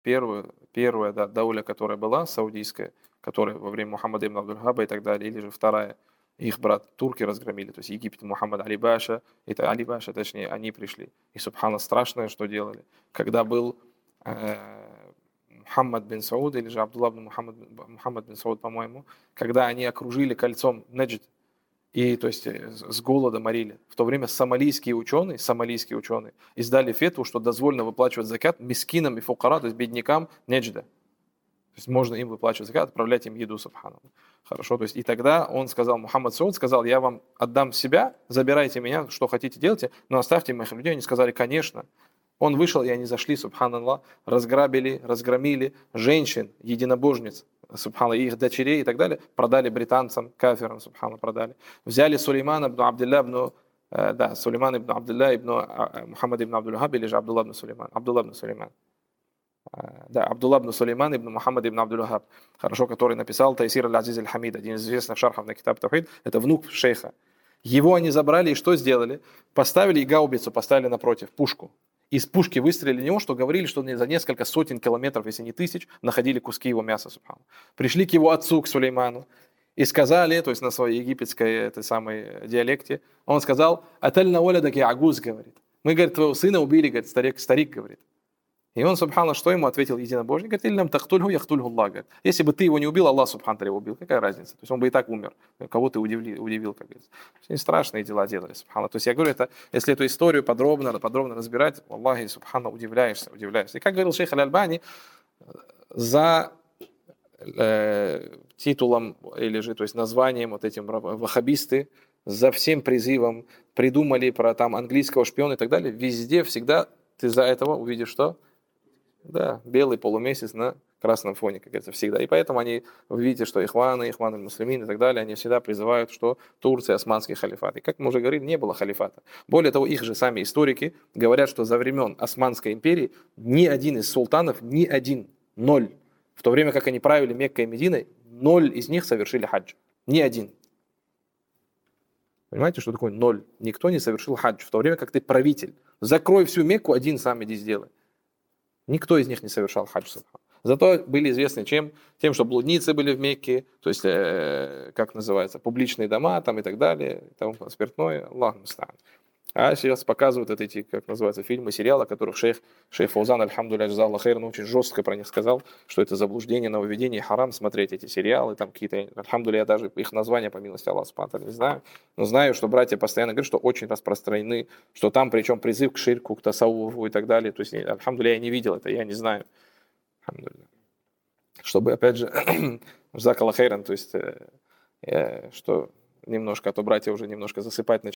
первая да, дауля, которая была, саудийская, которая во время Мухаммада ибн Абдуль-Вахаба и так далее, или же вторая, их брат турки разгромили, то есть Египет, Мухаммад Али Баша, это Али Баша, точнее, они пришли. И, субхана, страшное, что делали. Когда был Мухаммад бин Сауд, или же Абдулла бин Мухаммад бин Сауд, по-моему, когда они окружили кольцом Наджд, и то есть с голода морили. В то время сомалийские ученые издали фетву, что дозволено выплачивать закат мискинам и фукара, то есть беднякам Неджда. То есть можно им выплачивать закат, отправлять им еду, субханаллах. Хорошо, то есть и тогда он сказал, Мухаммад Сауд сказал, я вам отдам себя, забирайте меня, что хотите делайте, но оставьте моих людей. Они сказали, конечно. Он вышел, и они зашли, субханаллах, разграбили, разгромили женщин, единобожниц, субханаллах, их дочерей и так далее, продали британцам, кафирам, субханаллах, продали. Взяли Сулеймана ибн Абдилля Сулейман ибн Абдилля ибн Мухаммад ибн Абдуль-Вахаб, или же Абдулла ибн Сулейман. Да, Абдулла ибн Сулейман ибн Мухаммад ибн Абдуль-Вахаб, хорошо, который написал Тайсир аль-Азиз аль-Хамид, один из известных шархов на китаб Тавхид, это внук шейха. Его они забрали и что сделали? Поставили и гаубицу, поставили напротив, пушку. Из пушки выстрелили в него, что говорили, что за несколько сотен километров, если не тысяч, находили куски его мяса, субхану. Пришли к его отцу, к Сулейману, и сказали, то есть на своей египетской этой самой диалекте, он сказал, «Атальна олядаки агуз», говорит. Мы, говорит, твоего сына убили, говорит, старик, говорит. И он, субхану, что ему ответил единобожник? Говорит, «Иллям тахтульху яхтульху Аллах». Говорит, если бы ты его не убил, Аллах, субхану, его убил. Какая разница? То есть он бы и так умер. Кого ты удивил, как говорится. Они страшные дела делали, субхану. То есть я говорю, это, если эту историю подробно разбирать, Аллахи, субхану, удивляешься. И как говорил шейх Аль-Альбани, за титулом или же, то есть названием вот этим ваххабисты, за всем призывом придумали про там английского шпиона и так далее, везде всегда ты за этого увидишь что? Да, белый полумесяц на красном фоне, как говорится, всегда. И поэтому вы видите, что ихваны муслимин и так далее, они всегда призывают, что Турция османский халифат. И как мы уже говорили, не было халифата. Более того, их же сами историки говорят, что за времен Османской империи ни один из султанов, ноль. В то время как они правили Меккой и Мединой, 0 из них совершили хадж. Ни один. Понимаете, что такое 0? Никто не совершил хадж. В то время как ты правитель. Закрой всю Мекку, один сам иди сделай. Никто из них не совершал хадж. Зато были известны чем? Тем, что блудницы были в Мекке, то есть, как называется, публичные дома там и так далее, там спиртное, Аллах муста'ан. А сейчас показывают эти, как называется, фильмы, сериалы, о которых шейх Фаузан, альхамдулилля, джазаллаху хайран, очень жестко про них сказал, что это заблуждение, нововведение, харам смотреть эти сериалы, там какие-то, альхамдулилля, я даже их названия, по милости Аллаха субхану не знаю, но знаю, что братья постоянно говорят, что очень распространены, что там причем призыв к ширку, к тасаввуфу и так далее, то есть, альхамдулилля, я не видел это, я не знаю, альхамдулилля. Чтобы, опять же, джазакаллаху хайран, то есть, что немножко, а то братья уже немножко засыпать начинают.